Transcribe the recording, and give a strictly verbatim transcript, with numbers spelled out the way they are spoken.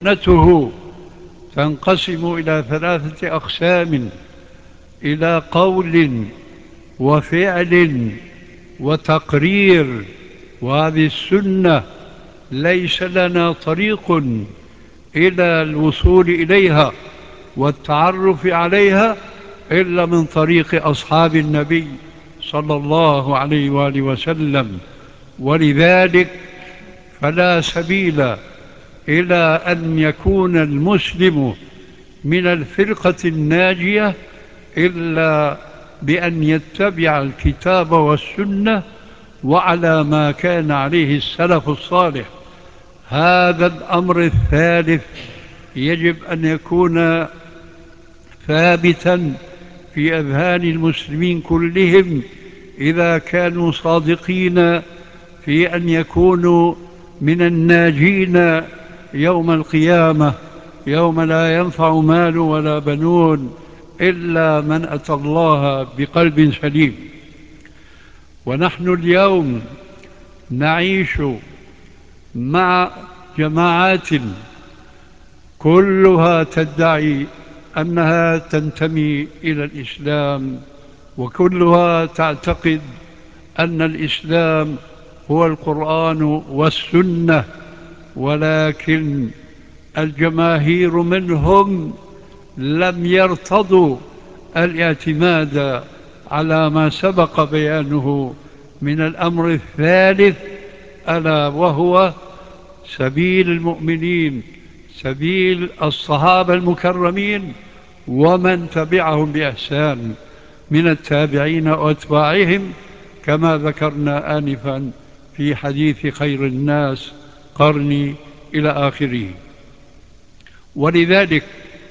سنته تنقسم إلى ثلاثة أقسام: إلى قول وفعل وتقرير. وهذه السنة ليس لنا طريق إلى الوصول إليها والتعرف عليها إلا من طريق أصحاب النبي صلى الله عليه وآله وسلم. ولذلك فلا سبيل إلى أن يكون المسلم من الفرقة الناجية إلا بأن يتبع الكتاب والسنة وعلى ما كان عليه السلف الصالح. هذا الأمر الثالث يجب أن يكون ثابتا في أذهان المسلمين كلهم إذا كانوا صادقين في أن يكونوا من الناجين يوم القيامة، يوم لا ينفع مال ولا بنون إلا من أتى الله بقلب سليم. ونحن اليوم نعيش مع جماعات كلها تدعي أنها تنتمي إلى الإسلام، وكلها تعتقد أن الإسلام هو القرآن والسنة، ولكن الجماهير منهم لم يرتضوا الاعتماد على ما سبق بيانه من الأمر الثالث، ألا وهو سبيل المؤمنين، سبيل الصحابة المكرمين ومن تبعهم بإحسان من التابعين وأتباعهم، كما ذكرنا آنفا في حديث خير الناس قرني إلى آخره. ولذلك